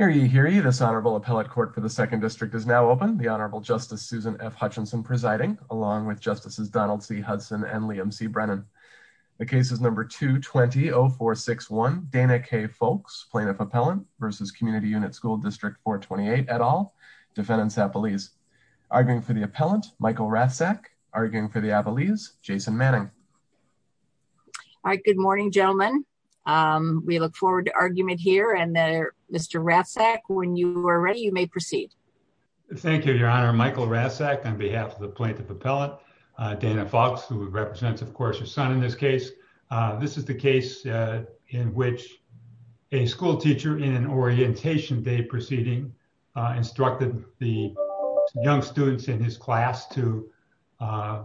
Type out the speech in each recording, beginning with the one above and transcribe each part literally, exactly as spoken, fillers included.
Hear ye, hear ye. This Honorable Appellate Court for the Second District is now open. The Honorable Justice Susan F. Hutchinson presiding, along with Justices Donald C. Hudson and Liam C. Brennan. The case is number two twenty oh four six one, Dana K. Folks, Plaintiff Appellant versus Community Unit School District four twenty-eight et al., Defendants Appellees. Arguing for the appellant, Michael Rathsack. Arguing for the appellees, Jason Manning. All right, good morning, gentlemen. Um, we look forward to argument here, and uh, Mister Rathsack, when you are ready, you may proceed. Thank you, Your Honor. Michael Rathsack on behalf of the Plaintiff Appellant, uh, Dana Folks, who represents, of course, her son in this case. Uh, this is the case uh, in which a school teacher in an orientation day proceeding uh, instructed the young students in his class to uh,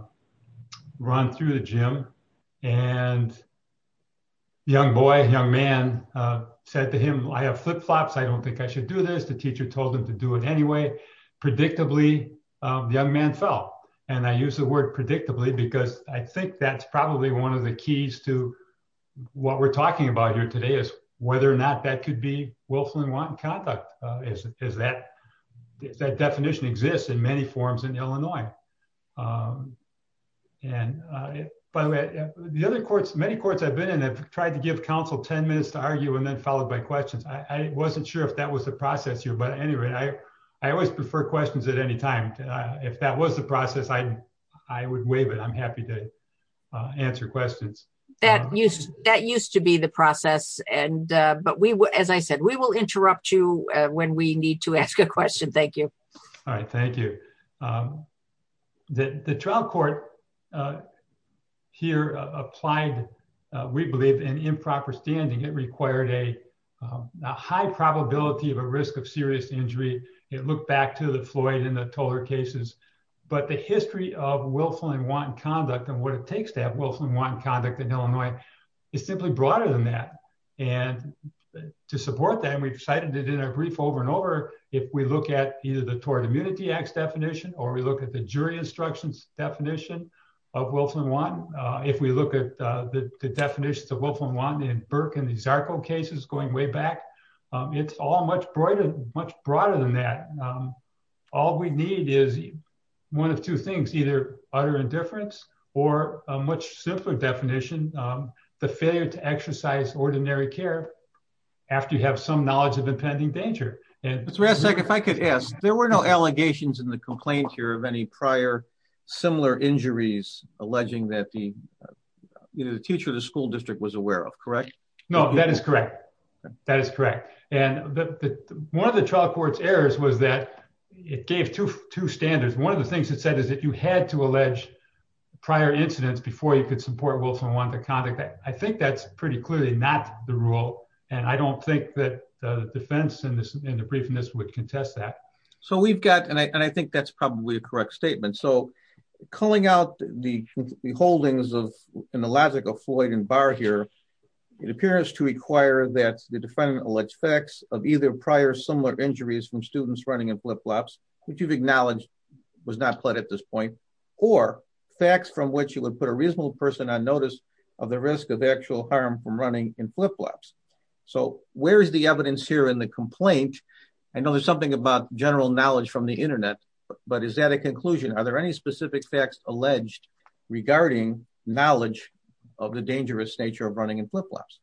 run through the gym, and the young boy, young man, uh, said to him, "I have flip-flops. I don't think I should do this." The teacher told him to do it anyway. Predictably, um, the young man fell. And I use the word predictably because I think that's probably one of the keys to what we're talking about here today, is whether or not that could be willful and wanton conduct, uh, is, is that, is that definition exists in many forms in Illinois. Um, and uh, it, By the way, the other courts, many courts I've been in have tried to give counsel ten minutes to argue and then followed by questions. I, I wasn't sure if that was the process here, but anyway, I, I always prefer questions at any time. Uh, if that was the process, I I would waive it. I'm happy to uh, answer questions. That uh, used that used to be the process, and uh, but we, as I said, we will interrupt you uh, when we need to ask a question. Thank you. All right, thank you. Um, the the trial court Uh, here uh, applied, uh, we believe, an improper standing. It required a, um, a high probability of a risk of serious injury. It looked back to the Floyd and the Toller cases, but the history of willful and wanton conduct and what it takes to have willful and wanton conduct in Illinois is simply broader than that. And to support that, and we've cited it in our brief over and over, if we look at either the Tort Immunity Act's definition or we look at the jury instructions definition of willful and wanton. Uh, if we look at uh, the, the definitions of willful and wanton in Burke and the Zarco cases going way back, um, it's all much broader, much broader than that. Um, all we need is one of two things: either utter indifference or a much simpler definition, um, the failure to exercise ordinary care after you have some knowledge of impending danger. And Mister Rathsack, if I could ask, there were no allegations in the complaint here of any prior similar injuries alleging that the uh, either the teacher or the school district was aware of, correct? No, that is correct. That is correct. And the, the, one of the trial court's errors was that it gave two two standards. One of the things it said is that you had to allege prior incidents before you could support willful and wanton conduct. I, I think that's pretty clearly not the rule, and I don't think that the defense in this in the brief in this would contest that. So we've got, and I and I think that's probably a correct statement. So calling out the, the holdings of in the logic of Floyd and Barr here, it appears to require that the defendant allege facts of either prior similar injuries from students running in flip-flops, which you've acknowledged was not pled at this point, or facts from which it would put a reasonable person on notice of the risk of actual harm from running in flip-flops. So where is the evidence here in the complaint? I know there's something about general knowledge from the internet, but is that a conclusion? Are there any specific facts alleged regarding knowledge of the dangerous nature of running in flip-flops?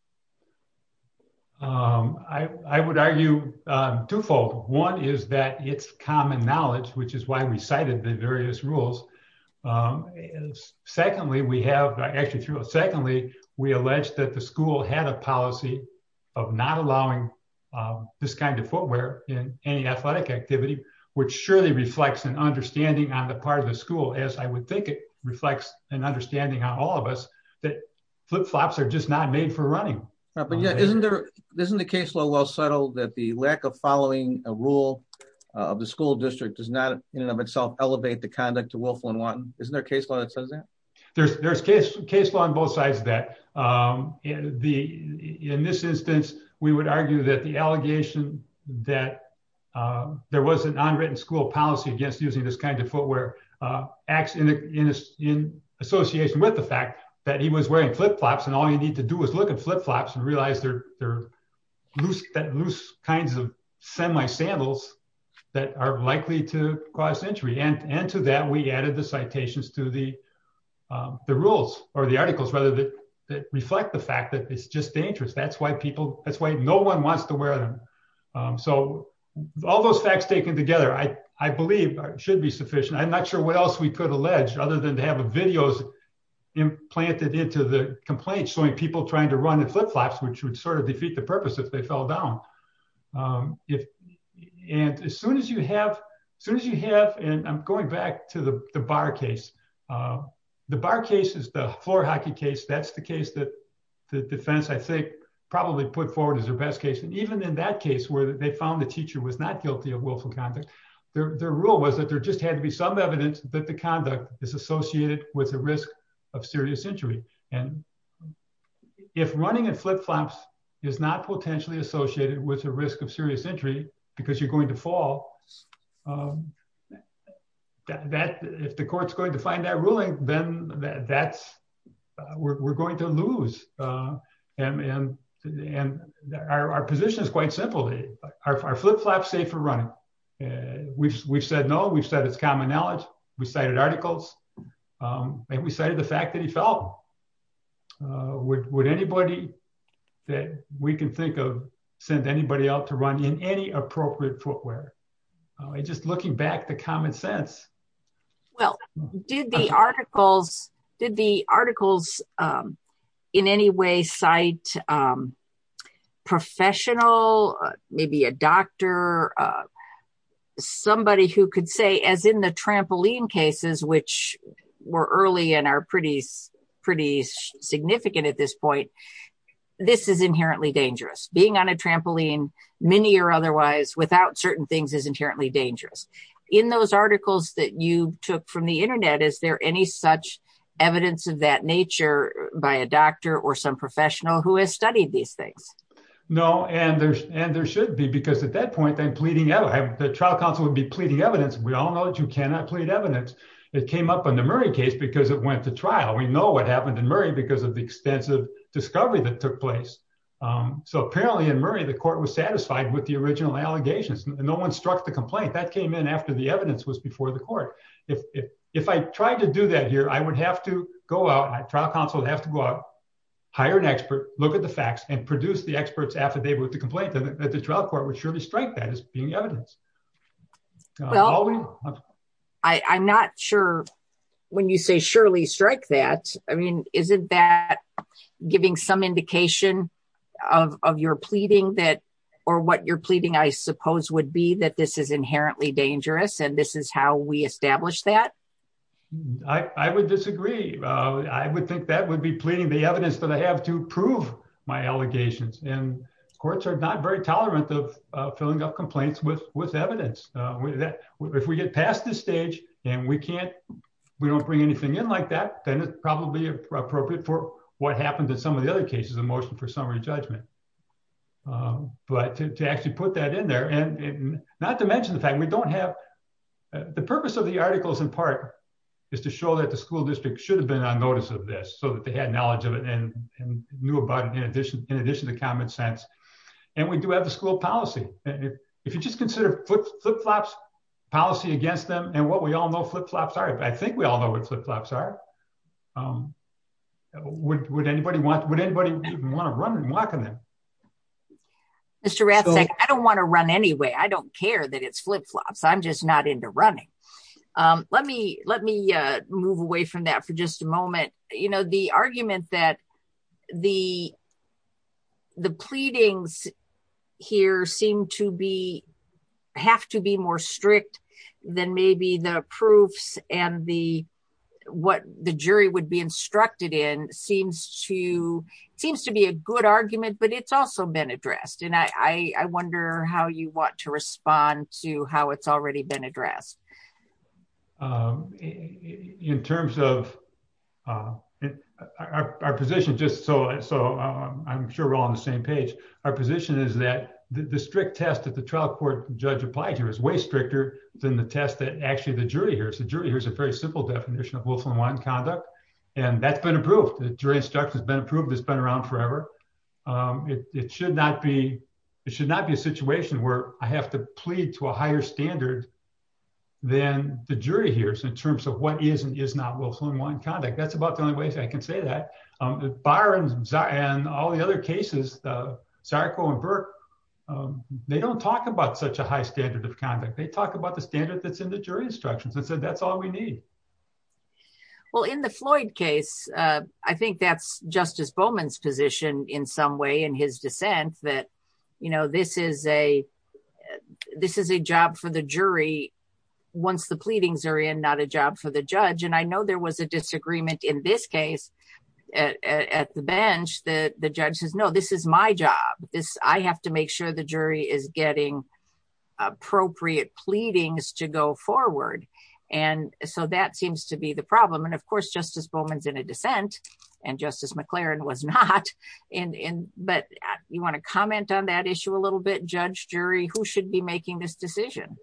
Um, I, I would argue um, twofold. One is that it's common knowledge, which is why we cited the various rules. Um, secondly, we have actually through. Secondly, we allege that the school had a policy of not allowing um, this kind of footwear in any athletic activity, which surely reflects an understanding on the part of the school, as I would think it reflects an understanding on all of us, that flip-flops are just not made for running. Uh, but yeah, isn't there, isn't the case law well settled that the lack of following a rule uh, of the school district does not in and of itself elevate the conduct to willful and wanton? Isn't there a case law that says that? There's there's case case law on both sides of that. Um, in the in this instance, we would argue that the allegation that uh, there was an unwritten school policy against using this kind of footwear uh, acts in in in association with the fact that he was wearing flip-flops, and all you need to do is look at flip-flops and realize they're they're loose that loose kinds of semi-sandals that are likely to cause injury. And, and to that, we added the citations to the um, the rules, or the articles rather, that, that reflect the fact that it's just dangerous. That's why people, that's why no one wants to wear them. Um, so all those facts taken together, I, I believe should be sufficient. I'm not sure what else we could allege other than to have a videos implanted into the complaint showing people trying to run in flip-flops, which would sort of defeat the purpose if they fell down. Um, if and as soon as you have, as soon as you have, and I'm going back to the, the Barr case. Uh, the Barr case is the floor hockey case. That's the case that the defense, I think, probably put forward as their best case. And even in that case, where they found the teacher was not guilty of willful conduct, their, their rule was that there just had to be some evidence that the conduct is associated with a risk of serious injury. And if running in flip-flops is not potentially associated with a risk of serious injury because you're going to fall, um, that, that if the court's going to find that ruling, then that, that's uh, we're, we're going to lose. Uh, and and and our, our position is quite simple. Our, our flip-flops safe for running. Uh, we've we've said no. We've said it's common knowledge. We cited articles. Um, and we cited the fact that he fell. Uh, would would anybody that we can think of send anybody out to run in any appropriate footwear? Uh, just looking back to common sense. Well, did the articles did the articles um, in any way cite um, professional, uh, maybe a doctor, uh, somebody who could say, as in the trampoline cases, which were early and are pretty, pretty significant at this point, this is inherently dangerous. Being on a trampoline, mini or otherwise, without certain things is inherently dangerous. In those articles that you took from the internet, is there any such evidence of that nature by a doctor or some professional who has studied these things? No, and there's and there should be, because at that point, I'm pleading evidence. The trial counsel would be pleading evidence. We all know that you cannot plead evidence. It came up in the Murray case because it went to trial. We know what happened in Murray because of the extensive discovery that took place. Um, so apparently in Murray, the court was satisfied with the original allegations. No one struck the complaint. That came in after the evidence was before the court. If if if I tried to do that here, I would have to go out, trial counsel would have to go out, hire an expert, look at the facts, and produce the expert's affidavit with the complaint, that the, the trial court would surely strike that as being evidence. Uh, well, we, uh, I, I'm not sure when you say surely strike that. I mean, isn't that giving some indication of, of your pleading that, or what your pleading, I suppose, would be that this is inherently dangerous and this is how we establish that? I, I would disagree. Uh, I would think that would be pleading the evidence that I have to prove my allegations. And courts are not very tolerant of uh, filling up complaints with, with evidence. Uh, we, that, if we get past this stage and we can't, we don't bring anything in like that, then it's probably appropriate for what happened in some of the other cases, a motion for summary judgment. Um, but to, to actually put that in there, and, and not to mention the fact we don't have, uh, the purpose of the articles in part is to show that the school district should have been on notice of this so that they had knowledge of it and, and knew about it in addition, in addition to common sense. And we do have the school policy. If, if you just consider flip, flip-flops, policy against them, and what we all know flip-flops are, I think we all know what flip-flops are. Um, would would anybody want, would anybody even want to run and walk in them? Mister Ratzak, so, I don't want to run anyway. I don't care that it's flip-flops. I'm just not into running. Um, let me let me uh, move away from that for just a moment. You know, the argument that the the pleadings here seem to be have to be more strict than maybe the proofs and the what the jury would be instructed in seems to seems to be a good argument, but it's also been addressed. And I, I, I wonder how you want to respond to how it's already been addressed. Um, in terms of uh, our, our position, just so so um, I'm sure we're all on the same page. Our position is that the, the strict test that the trial court judge applied here is way stricter than the test that actually the jury hears. The jury hears a very simple definition of willful and wanton conduct, and that's been approved. The jury instruction has been approved. It's been around forever. Um, it, it should not be It should not be a situation where I have to plead to a higher standard than the jury hears in terms of what is and is not willful and wanton conduct. That's about the only way I can say that. Um, Barr and, and all the other cases, uh, Zarko and Burke, um, they don't talk about such a high standard of conduct. They talk about the standard that's in the jury instructions and said that's all we need. Well, in the Floyd case, uh, I think that's Justice Bowman's position in some way in his dissent that, you know, this is a this is a job for the jury once the pleadings are in, not a job for the judge. And I know there was a disagreement in this case at, at, at the bench that the judge says, no, this is my job. This I have to make sure the jury is getting appropriate pleadings to go forward. And so that seems to be the problem. And of course, Justice Bowman's in a dissent and Justice McLaren was not. And, and but you want to comment on that issue a little bit, judge, jury, who should be making this decision?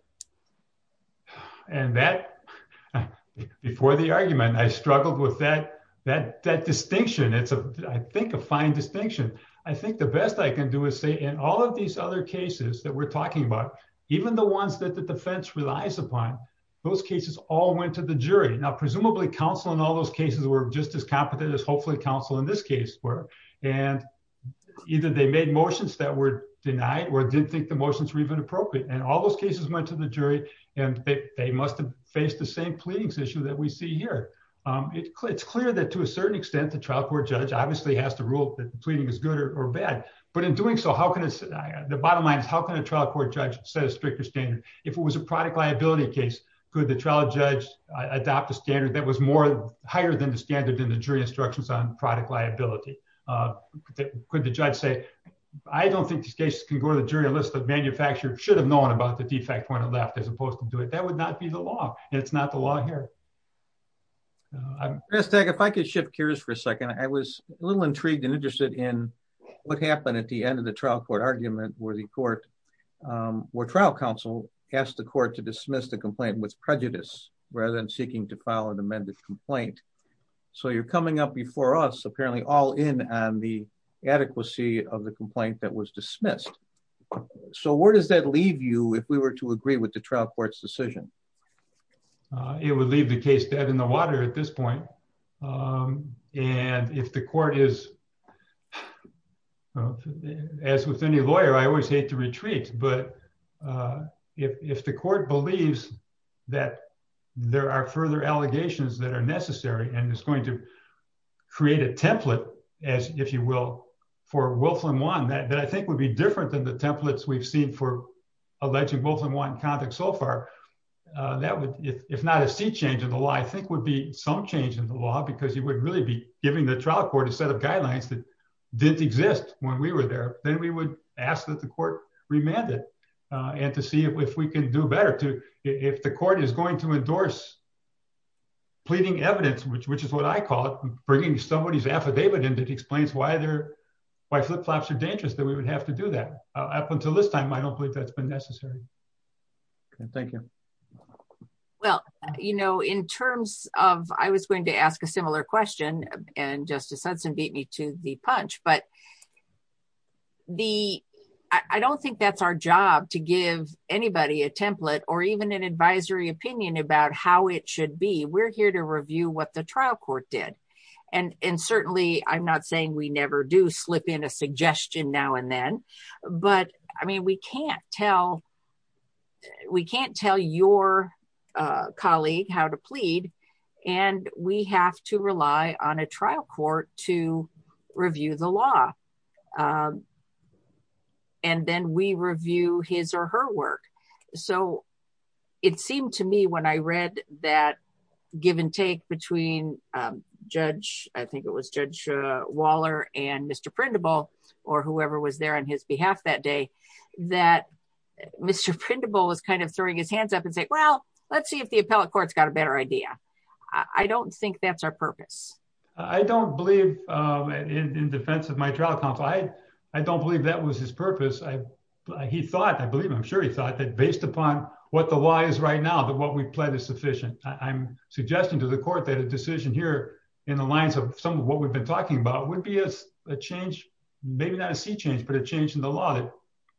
And that, before the argument, I struggled with that, that, that distinction. It's a, I think, a fine distinction. I think the best I can do is say in all of these other cases that we're talking about, even the ones that the defense relies upon, those cases all went to the jury. Now, presumably counsel in all those cases were just as competent as hopefully counsel in this case were. And either they made motions that were denied or didn't think the motions were even appropriate. And all those cases went to the jury and they, they must have faced the same pleadings issue that we see here. Um, it, it's clear that to a certain extent, the trial court judge obviously has to rule that the pleading is good or, or bad. But in doing so, how can it, the bottom line is, how can a trial court judge set a stricter standard? If it was a product liability case, could the trial judge uh, adopt a standard that was more higher than the standard in the jury instructions on product liability? Uh, could the judge say, I don't think these cases can go to the jury unless the manufacturer should have known about the defect when it left as opposed to do it? That would not be the law. And it's not the law here. Uh, Rastak, if I could shift gears for a second, I was a little intrigued and interested in what happened at the end of the trial court argument where the court, um, where trial counsel asked the court to dismiss the complaint with prejudice rather than seeking to file an amended complaint. So you're coming up before us, apparently all in on the adequacy of the complaint that was dismissed. So where does that leave you if we were to agree with the trial court's decision? Uh, it would leave the case dead in the water at this point. Um, and if the court is, uh, as with any lawyer, I always hate to retreat, but uh, if, if the court believes that there are further allegations that are necessary and is going to create a template, as if you will, for willful and wanton, that, that I think would be different than the templates we've seen for alleging willful and wanton conduct so far, uh, that would, if, if not a sea change in the law, I think would be some change in the law, because you would really be giving the trial court a set of guidelines that didn't exist when we were there. Then we would ask that the court remand it uh, and to see if, if we can do better. To if the court is going to endorse pleading evidence, which which is what I call it, bringing somebody's affidavit in that explains why they're why flip-flops are dangerous, that we would have to do that. Uh, up until this time, I don't believe that's been necessary. Okay, thank you. Well, you know, in terms of, I was going to ask a similar question, and Justice Hudson beat me to the punch, but the I, I don't think that's our job to give anybody a template or even an advisory opinion about how it should be. We're here to review what the trial court did. And, and certainly, I'm not saying we never do slip in a suggestion now and then, but I mean, we can't tell, we can't tell your uh, colleague how to plead, and we have to rely on a trial court to review the law. Um, and then we review his or her work. So it seemed to me when I read that give and take between um, Judge, I think it was Judge uh, Waller and Mister Prindable, or whoever was there on his behalf that day, that Mister Prindable was kind of throwing his hands up and saying, well, let's see if the appellate court's got a better idea. I, I don't think that's our purpose. I don't believe, um, in, in defense of my trial counsel, I, I don't believe that was his purpose. I, he thought, I believe, I'm sure he thought that based upon what the law is right now, that what we pled is sufficient. I, I'm suggesting to the court that a decision here in the lines of some of what we've been talking about would be a, a change, maybe not a sea change, but a change in the law that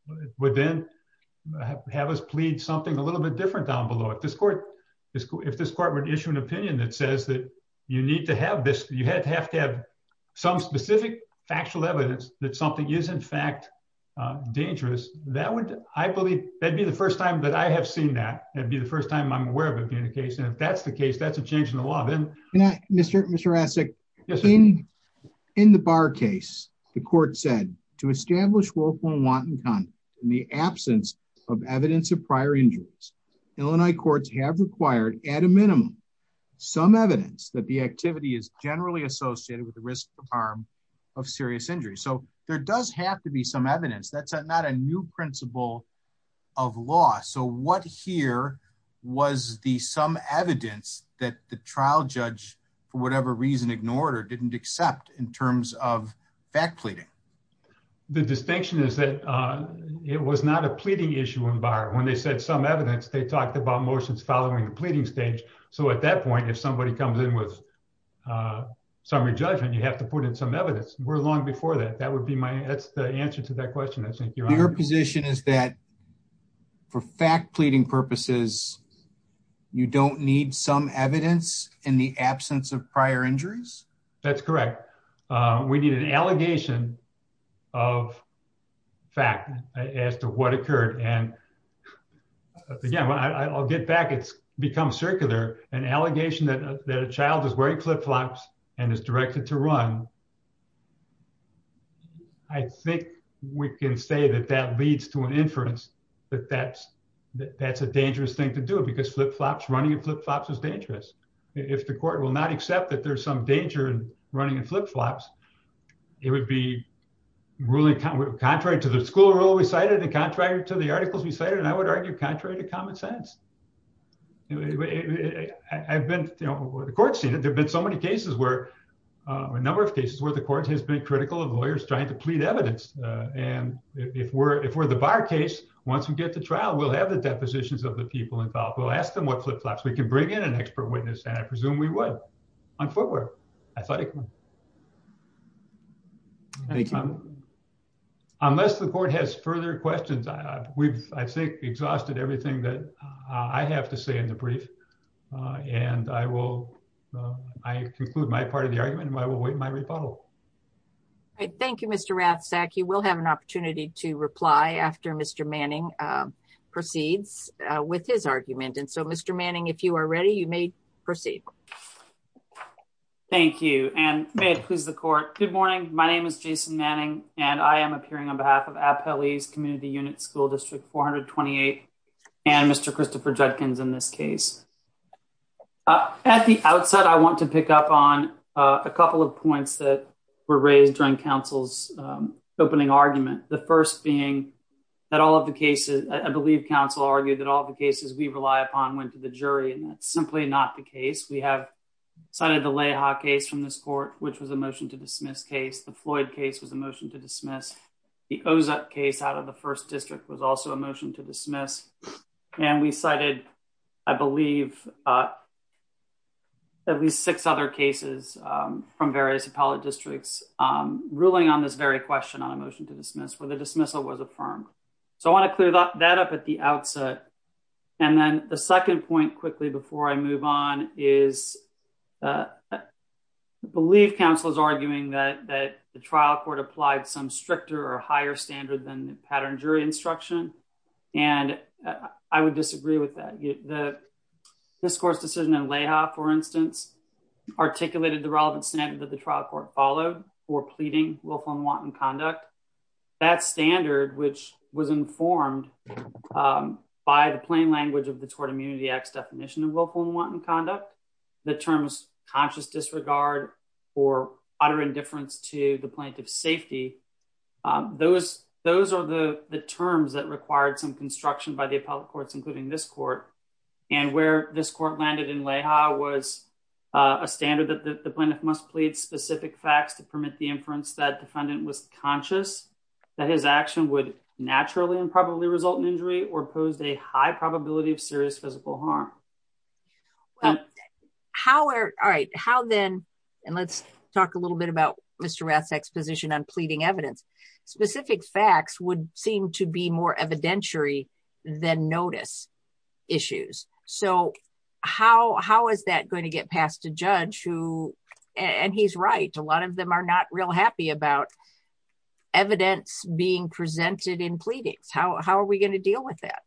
would then have us plead something a little bit different down below. If this court, if this court would issue an opinion that says that you need to have this, you had to have to have some specific factual evidence that something is in fact uh, dangerous, that would, I believe, that'd be the first time that I have seen that. That'd be the first time I'm aware of it being the case. And if that's the case, that's a change in the law. Then, Can I, Mister Mister Rasek, yes, in in the Barr case, the court said to establish willful and wanton conduct in the absence of evidence of prior injuries, Illinois courts have required, at a minimum, some evidence that the activity is generally associated with the risk of harm of serious injury. So there does have to be some evidence. That's a, not a new principle of law. So what here was the some evidence that the trial judge, for whatever reason, ignored or didn't accept in terms of fact pleading? The distinction is that uh, it was not a pleading issue in Barr. When they said some evidence, they talked about motions following the pleading stage. So at that point, if somebody comes in with uh, summary judgment, you have to put in some evidence. We're long before that. That would be my, that's the answer to that question, I think. Your Your Honor. position is that for fact pleading purposes, you don't need some evidence in the absence of prior injuries? That's correct. Uh, we need an allegation of fact as to what occurred. And again, I, I'll get back, it's become circular. An allegation that, that a child is wearing flip-flops and is directed to run, I think we can say that that leads to an inference that that's, that that's a dangerous thing to do, because flip-flops, running in flip-flops is dangerous. If the court will not accept that there's some danger in running in flip-flops, it would be ruling con- contrary to the school rule we cited and contrary to the articles we cited, and I would argue contrary to common sense. It, it, it, I've been, you know, the court's seen it. There have been so many cases where, uh, a number of cases where the court has been critical of lawyers trying to plead evidence. Uh, and if we're if we're the Barr case, once we get to trial, we'll have the depositions of the people involved. We'll ask them what flip-flops. We can bring in an expert witness, and I presume we would on footwear. Athletic. Thank you. Um, Unless the court has further questions, I, we've, I think, exhausted everything that uh, I have to say in the brief. Uh, and I will, uh, I conclude my part of the argument, and I will wait my rebuttal. All right, thank you, Mister Rathsack. You will have an opportunity to reply after Mister Manning uh, proceeds uh, with his argument. And so, Mister Manning, if you are ready, you may proceed. Thank you, and may it please the court. Good morning. My name is Jason Manning, and I am appearing on behalf of Appellee's Community Unit School District four hundred twenty-eight and Mister Christopher Judkins in this case. Uh, at the outset, I want to pick up on uh, a couple of points that were raised during counsel's um, opening argument. The first being that all of the cases, I believe counsel argued that all of the cases we rely upon went to the jury, and that's simply not the case. We have cited the Leha case from this court, which was a motion to dismiss case. The Floyd case was a motion to dismiss. The Ozuk case out of the first district was also a motion to dismiss. And we cited, I believe, uh, at least six other cases um, from various appellate districts um, ruling on this very question on a motion to dismiss, where the dismissal was affirmed. So I want to clear that, that up at the outset. And then the second point quickly before I move on is Uh, I believe counsel is arguing that, that the trial court applied some stricter or higher standard than the pattern jury instruction. And uh, I would disagree with that. You, the, this court's decision in Leha, for instance, articulated the relevant standard that the trial court followed for pleading willful and wanton conduct. That standard, which was informed um, by the plain language of the Tort Immunity Act's definition of willful and wanton conduct, the terms conscious disregard or utter indifference to the plaintiff's safety, um, those those are the, the terms that required some construction by the appellate courts, including this court. And where this court landed in Leha was uh, a standard that the, the plaintiff must plead specific facts to permit the inference that defendant was conscious that his action would naturally and probably result in injury or posed a high probability of serious physical harm. Well, and, How are, all right, how then, and let's talk a little bit about Mister Rathsack's position on pleading evidence. specific facts would seem to be more evidentiary than notice issues. So how how is that going to get past a judge who, and he's right, a lot of them are not real happy about evidence being presented in pleadings. How how are we going to deal with that?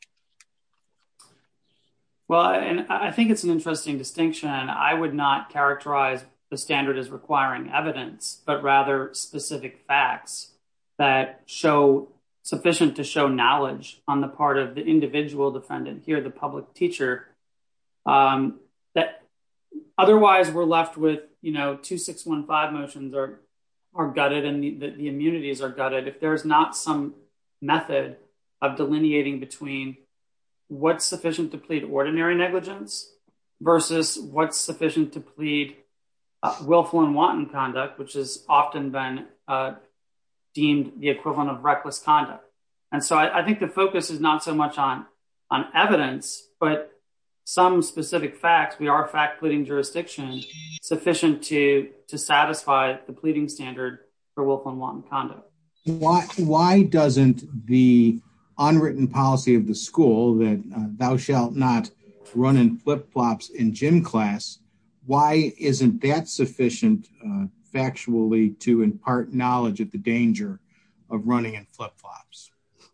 Well, and I think it's an interesting distinction. I would not characterize the standard as requiring evidence, but rather specific facts that show sufficient to show knowledge on the part of the individual defendant, here the public teacher, um, that otherwise we're left with, you know, two six one five motions are are gutted and the, the, the immunities are gutted. If there's not some method of delineating between what's sufficient to plead ordinary negligence versus what's sufficient to plead uh, willful and wanton conduct, which has often been uh, deemed the equivalent of reckless conduct. And so I, I think the focus is not so much on, on evidence, but some specific facts. We are a fact pleading jurisdiction sufficient to, to satisfy the pleading standard for willful and wanton conduct. Why, why doesn't the unwritten policy of the school that uh, thou shalt not run in flip-flops in gym class, why isn't that sufficient uh, factually to impart knowledge of the danger of running in flip-flops?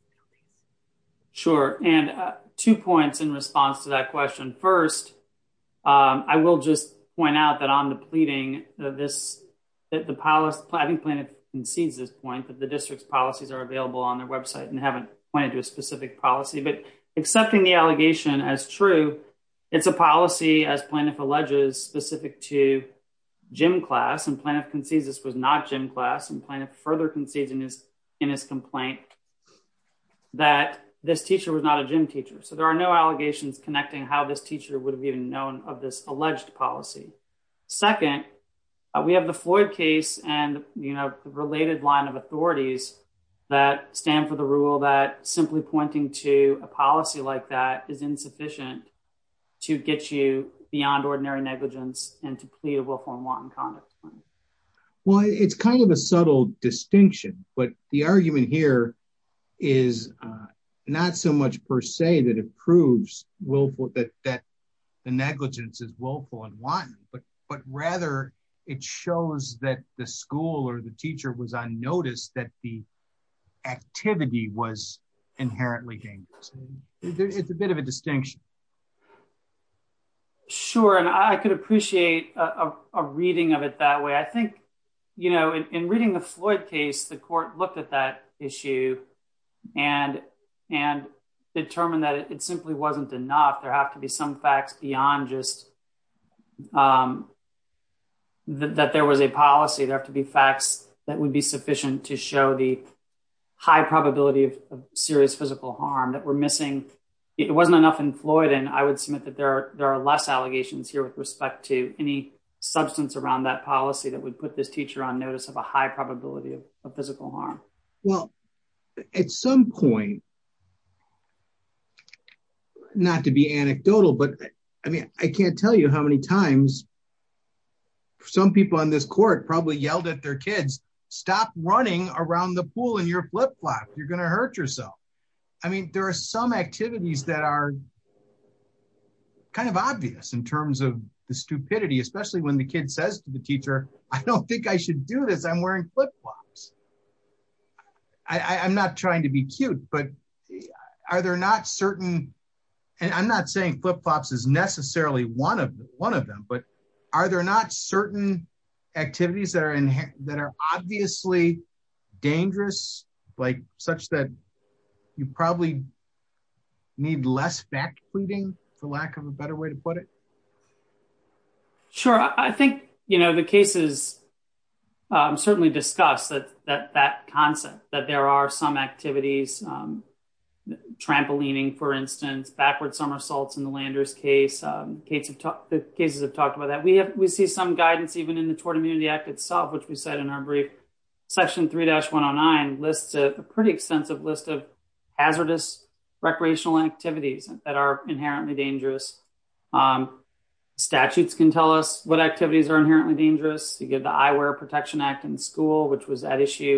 Sure. And uh, two points in response to that question. First, um, I will just point out that on the pleading, uh, this that the policy, I think plaintiff concedes this point, that the district's policies are available on their website and haven't pointed to a specific policy. But accepting the allegation as true, it's a policy, as plaintiff alleges, specific to gym class, and plaintiff concedes this was not gym class, and plaintiff further concedes in his in his complaint that this teacher was not a gym teacher. So there are no allegations connecting how this teacher would have even known of this alleged policy. Second, uh, we have the Floyd case and, you know, the related line of authorities that stand for the rule that simply pointing to a policy like that is insufficient to get you beyond ordinary negligence and to plead a willful and wanton conduct claim. Well, it's kind of a subtle distinction, but the argument here is uh, not so much per se that it proves willful, that, that the negligence is willful and wanton, but, but rather it shows that the school or the teacher was on notice that the activity was inherently dangerous. It's a bit of a distinction. Sure, and I could appreciate a, a, a reading of it that way. I think, you know, in, in reading the Floyd case, the court looked at that issue and and determined that it, it simply wasn't enough. There have to be some facts beyond just um, th- that there was a policy. There have to be facts that would be sufficient to show the high probability of, of serious physical harm that we're missing. It wasn't enough in Floyd, and I would submit that there are, there are less allegations here with respect to any substance around that policy that would put this teacher on notice of a high probability of, of physical harm. Well, at some point, not to be anecdotal, but I mean, I can't tell you how many times some people on this court probably yelled at their kids, stop running around the pool in your flip-flop. You're going to hurt yourself. I mean, there are some activities that are kind of obvious in terms of the stupidity, especially when the kid says to the teacher, I don't think I should do this. I'm wearing flip-flops. I, I, I'm not trying to be cute, but are there not certain, and I'm not saying flip-flops is necessarily one of them, one of them, but are there not certain activities that are in, that are obviously dangerous, like such that you probably need less fact pleading, for lack of a better way to put it? Sure. I think, you know, the cases um, certainly discuss that, that, that concept, that there are some activities, um, trampolining, for instance, backward somersaults in the Landers case. Um, cases, have ta- the cases have talked about that. We have we see some guidance even in the Tort Immunity Act itself, which we cite in our brief. Section three dash one oh nine lists a, a pretty extensive list of hazardous recreational activities that are inherently dangerous. Um, statutes can tell us what activities are inherently dangerous. You get the Eyewear Protection Act in school, which was at issue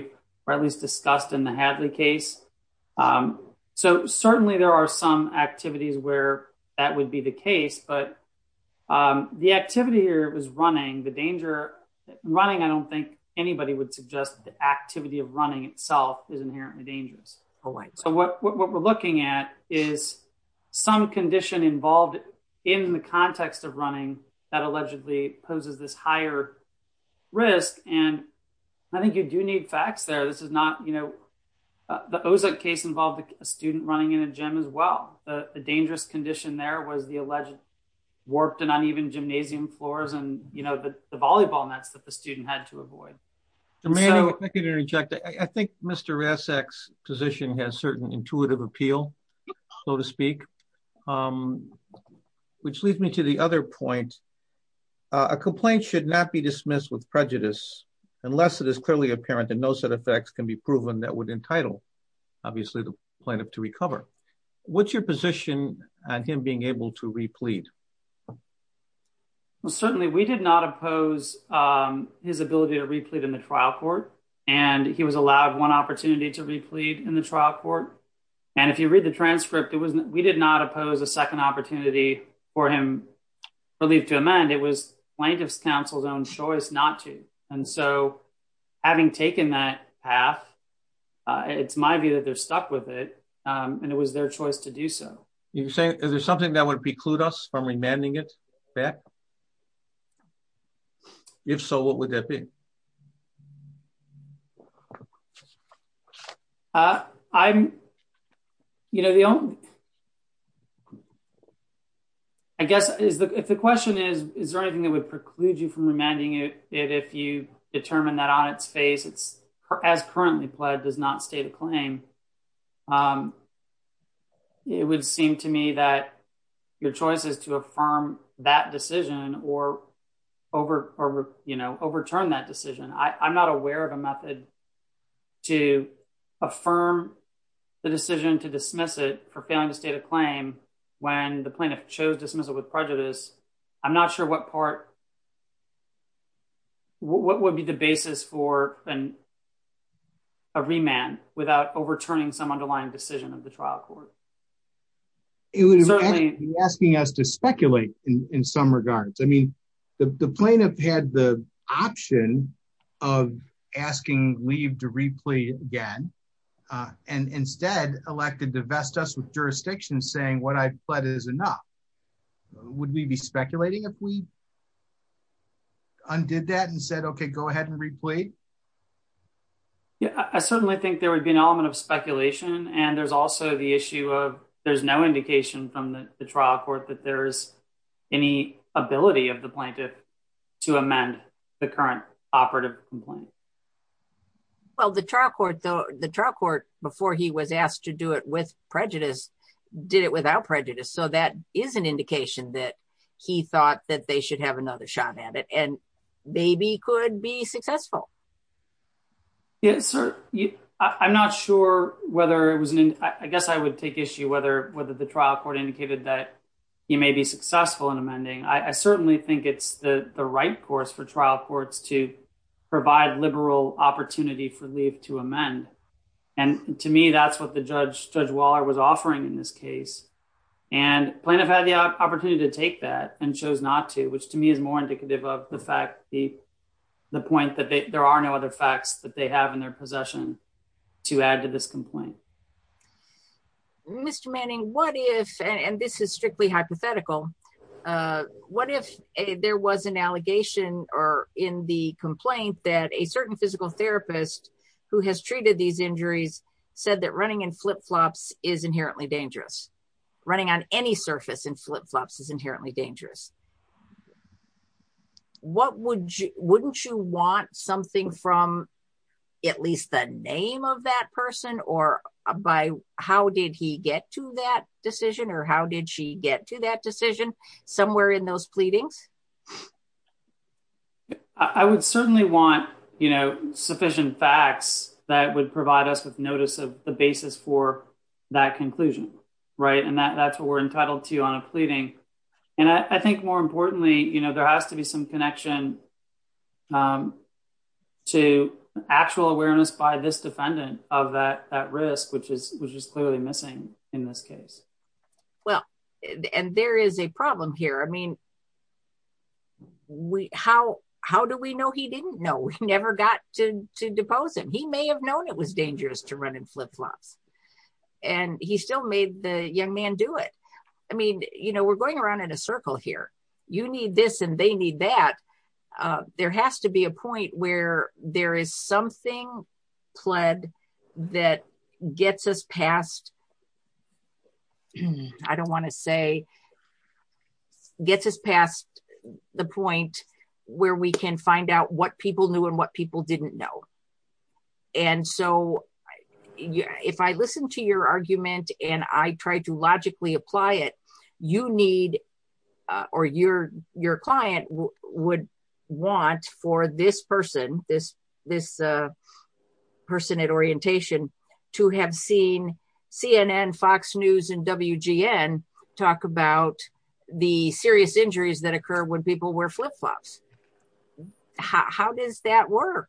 or at least discussed in the Hadley case. Um, so certainly there are some activities where that would be the case, but um, the activity here was running. The danger running, I don't think anybody would suggest the activity of running itself is inherently dangerous. Oh, right. So what, what, what we're looking at is some condition involved in the context of running that allegedly poses this higher risk. And I think you do need facts there. This is not, you know, uh, the Ozek case involved a student running in a gym as well. The, the dangerous condition there was the alleged warped and uneven gymnasium floors and, you know, the, the volleyball nets that the student had to avoid. Manning, if I could interject, I, I think Mister Rasek's position has certain intuitive appeal, so to speak, um, which leads me to the other point. Uh, a complaint should not be dismissed with prejudice unless it is clearly apparent that no set of facts can be proven that would entitle, obviously, the plaintiff to recover. What's your position on him being able to replead? Well, certainly we did not oppose um, his ability to replead in the trial court, and he was allowed one opportunity to replead in the trial court. And if you read the transcript, it was we did not oppose a second opportunity for him for leave to amend. It was plaintiff's counsel's own choice not to. And so having taken that path, uh, it's my view that they're stuck with it, um, and it was their choice to do so. You're saying, is there something that would preclude us from remanding it back? If so, what would that be? Uh, I'm, you know, the only, I guess is the, if the question is, is there anything that would preclude you from remanding it, it if you determine that on its face, it's as currently pled does not state a claim. Um, it would seem to me that your choice is to affirm that decision or over or, you know, overturn that decision. I, I'm not aware of a method to affirm the decision to dismiss it for failing to state a claim when the plaintiff chose dismissal with prejudice. I'm not sure what part, what would be the basis for an, a remand without overturning some underlying decision of the trial court. It would Certainly, be asking us to speculate in, in some regards. I mean, the, the plaintiff had the option of asking leave to replead again, uh, and instead elected to vest us with jurisdiction saying what I pled is enough. Would we be speculating if we undid that and said, okay, go ahead and replead? Yeah, I certainly think there would be an element of speculation. And there's also the issue of there's no indication from the, the trial court that there's any ability of the plaintiff to amend the current operative complaint. Well, the trial court, though, the trial court, before he was asked to do it with prejudice, did it without prejudice. So that is an indication that he thought that they should have another shot at it and maybe could be successful. Yes, sir. You, I, I'm not sure whether it was an, I, I guess I would take issue whether, whether the trial court indicated that he may be successful in amending. I, I certainly think it's the, the right course for trial courts to provide liberal opportunity for leave to amend. And to me, that's what the judge, Judge Waller, was offering in this case. And plaintiff had the opportunity to take that and chose not to, which to me is more indicative of the fact, the the point that they, there are no other facts that they have in their possession to add to this complaint. Mister Manning, what if, and, and this is strictly hypothetical, uh, what if a, there was an allegation or in the complaint that a certain physical therapist who has treated these injuries said that running in flip-flops is inherently dangerous? Running on any surface in flip-flops is inherently dangerous. What would you, wouldn't you want something from at least the name of that person, or by how did he get to that decision, or how did she get to that decision somewhere in those pleadings? I would certainly want, you know, sufficient facts that would provide us with notice of the basis for that conclusion, right? And that, that's what we're entitled to on a pleading. And I, I think more importantly, you know, there has to be some connection um, to actual awareness by this defendant of that that risk, which is which is clearly missing in this case. Well, and there is a problem here. I mean, we how how do we know he didn't know? We never got to to depose him. He may have known it was dangerous to run in flip-flops, and he still made the young man do it. I mean, you know, we're going around in a circle here. You need this and they need that. Uh, there has to be a point where there is something pled that gets us past, I don't want to say, gets us past the point where we can find out what people knew and what people didn't know. And so if I listen to your argument and I try to logically apply it, you need, uh, or your your client w- would want for this person, this this uh, person at orientation, to have seen C N N, Fox News, and W G N talk about the serious injuries that occur when people wear flip-flops. How, how does that work?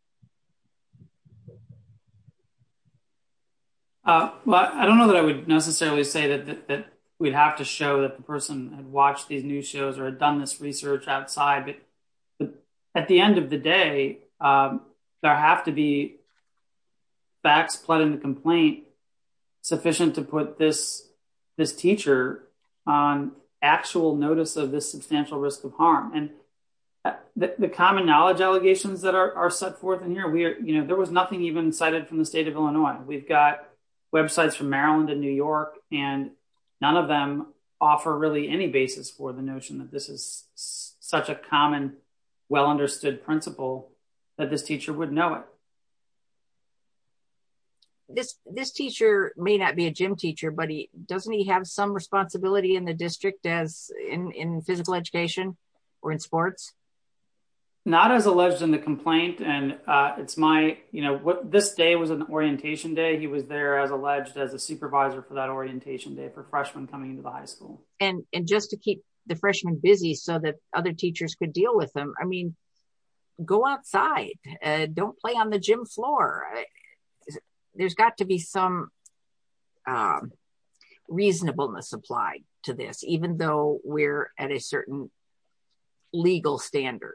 Uh, well, I don't know that I would necessarily say that, that that we'd have to show that the person had watched these news shows or had done this research outside. But, but at the end of the day, um, there have to be facts pled in the complaint sufficient to put this this teacher on actual notice of this substantial risk of harm. And the, the common knowledge allegations that are, are set forth in here, we are, you know, there was nothing even cited from the state of Illinois. We've got websites from Maryland and New York, and none of them offer really any basis for the notion that this is s- such a common, well understood principle that this teacher would know it. This this teacher may not be a gym teacher, but he doesn't he have some responsibility in the district as in, in physical education or in sports? Not as alleged in the complaint, and uh, it's my, you know, what this day was an orientation day. He was there as alleged as a supervisor for that orientation day for freshmen coming into the high school. And and just to keep the freshmen busy so that other teachers could deal with them. I mean, go outside, uh, don't play on the gym floor. There's got to be some um, reasonableness applied to this, even though we're at a certain legal standard.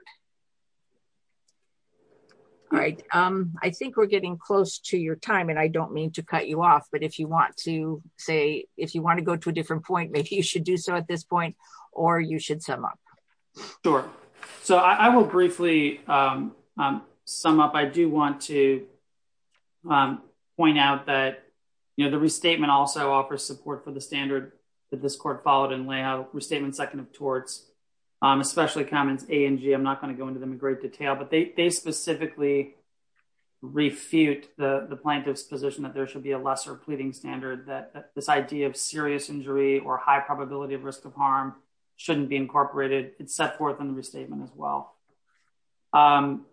All right. Um, I think we're getting close to your time, and I don't mean to cut you off, but if you want to say, if you want to go to a different point, maybe you should do so at this point, or you should sum up. Sure. So I, I will briefly um, um, sum up. I do want to um, point out that, you know, the restatement also offers support for the standard that this court followed in Layout, Restatement Second of Torts. Um, especially comments A and G. I'm not going to go into them in great detail, but they they specifically refute the, the plaintiff's position that there should be a lesser pleading standard, that, that this idea of serious injury or high probability of risk of harm shouldn't be incorporated. It's set forth in the restatement as well. Um,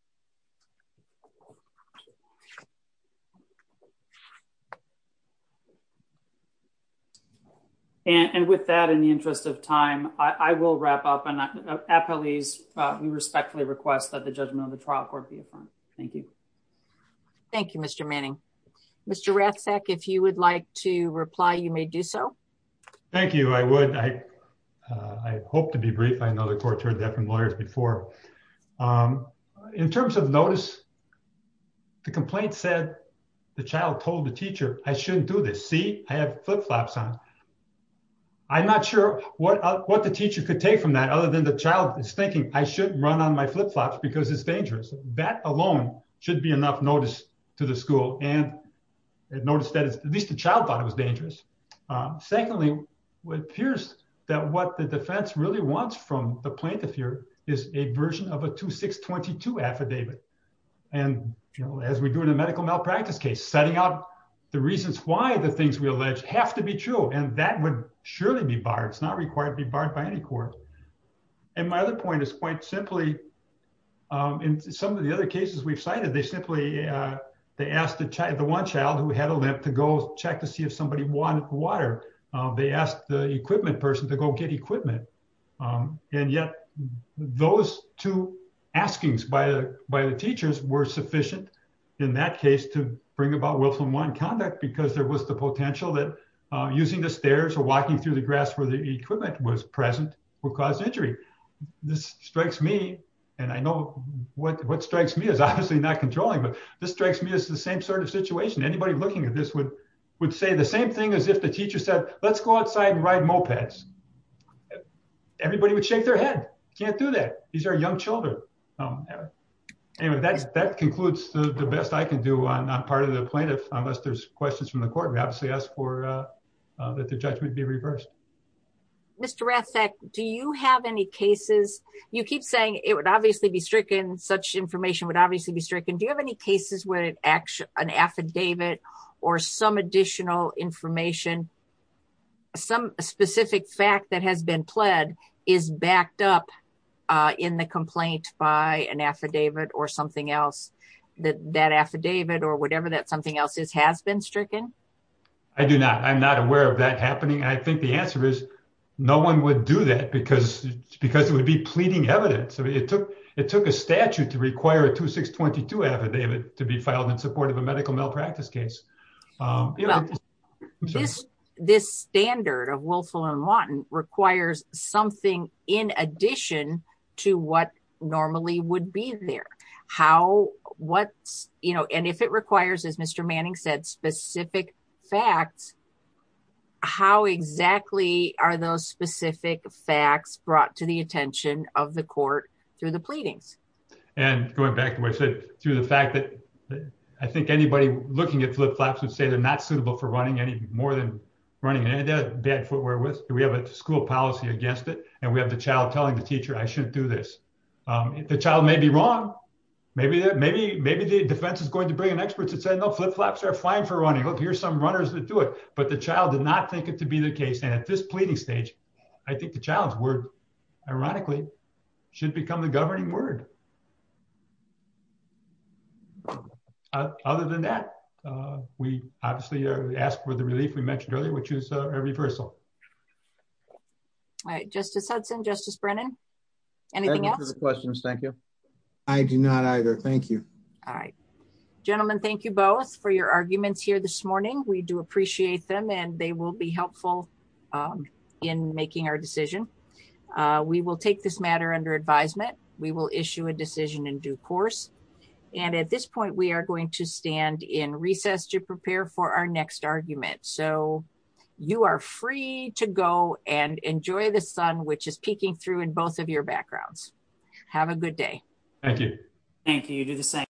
And, and with that, in the interest of time, I, I will wrap up. And uh, appellees, uh, we respectfully request that the judgment of the trial court be affirmed. Thank you. Thank you, Mister Manning. Mister Rathsack, if you would like to reply, you may do so. Thank you. I would. I uh, I hope to be brief. I know the court's heard that from lawyers before. Um, in terms of notice, the complaint said the child told the teacher, I shouldn't do this. See, I have flip-flops on. I'm not sure what uh, what the teacher could take from that other than the child is thinking, I shouldn't run on my flip-flops because it's dangerous. That alone should be enough notice to the school, and notice that it's, at least the child thought it was dangerous. Uh, secondly, it appears that what the defense really wants from the plaintiff here is a version of a two six twenty-two affidavit. And you know, as we do in a medical malpractice case, setting out the reasons why the things we allege have to be true, and that would surely be barred. It's not required to be barred by any court. And my other point is quite simply, um, in some of the other cases we've cited, they simply, uh, they asked the child, the one child who had a limp, to go check to see if somebody wanted water. Uh, they asked the equipment person to go get equipment. Um, and yet those two askings by the, by the teachers were sufficient in that case to bring about willful and wanton conduct, because there was the potential that uh, using the stairs or walking through the grass where the equipment was present would cause injury. This strikes me, and I know what, what strikes me is obviously not controlling, but this strikes me as the same sort of situation. Anybody looking at this would, would say the same thing as if the teacher said, let's go outside and ride mopeds. Everybody would shake their head. Can't do that. These are young children. Um, anyway, that, that concludes the, the best I can do on, on part of the plaintiff, unless there's questions from the court. We obviously ask for uh, uh, that the judgment be reversed. Mister Rathsack, do you have any cases? You keep saying it would obviously be stricken. Such information would obviously be stricken. Do you have any cases where it actually, an affidavit or some additional information, some specific fact that has been pled is backed up uh, in the complaint by an affidavit or something else, that that affidavit or whatever that something else is has been stricken? I do not. I'm not aware of that happening. I think the answer is no one would do that because because it would be pleading evidence. I mean, it took it took a statute to require a two six twenty-two affidavit to be filed in support of a medical malpractice case. Um, you well, know, this this standard of willful and wanton requires something in addition to what normally would be there. How, what's, you know, and if it requires, as Mister Manning said, specific facts, how exactly are those specific facts brought to the attention of the court through the pleadings? And going back to what I said, through the fact that I think anybody looking at flip-flops would say they're not suitable for running any more than running an bad footwear with. We have a school policy against it, and we have the child telling the teacher, I shouldn't do this. Um, the child may be wrong. Maybe that, maybe maybe the defense is going to bring in experts that say, no, flip-flops are fine for running. Look, here's some runners that do it. But the child did not think it to be the case. And at this pleading stage, I think the child's word, ironically, should become the governing word. Uh, other than that, uh, we obviously uh, ask for the relief we mentioned earlier, which is uh, a reversal. All right, Justice Hudson, Justice Brennan, anything else? Further questions, thank you. I do not either. Thank you. All right. Gentlemen, thank you both for your arguments here this morning. We do appreciate them, and they will be helpful um, in making our decision. Uh, we will take this matter under advisement. We will issue a decision in due course. And at this point, we are going to stand in recess to prepare for our next argument. So you are free to go and enjoy the sun, which is peeking through in both of your backgrounds. Have a good day. Thank you. Thank you. You do the same.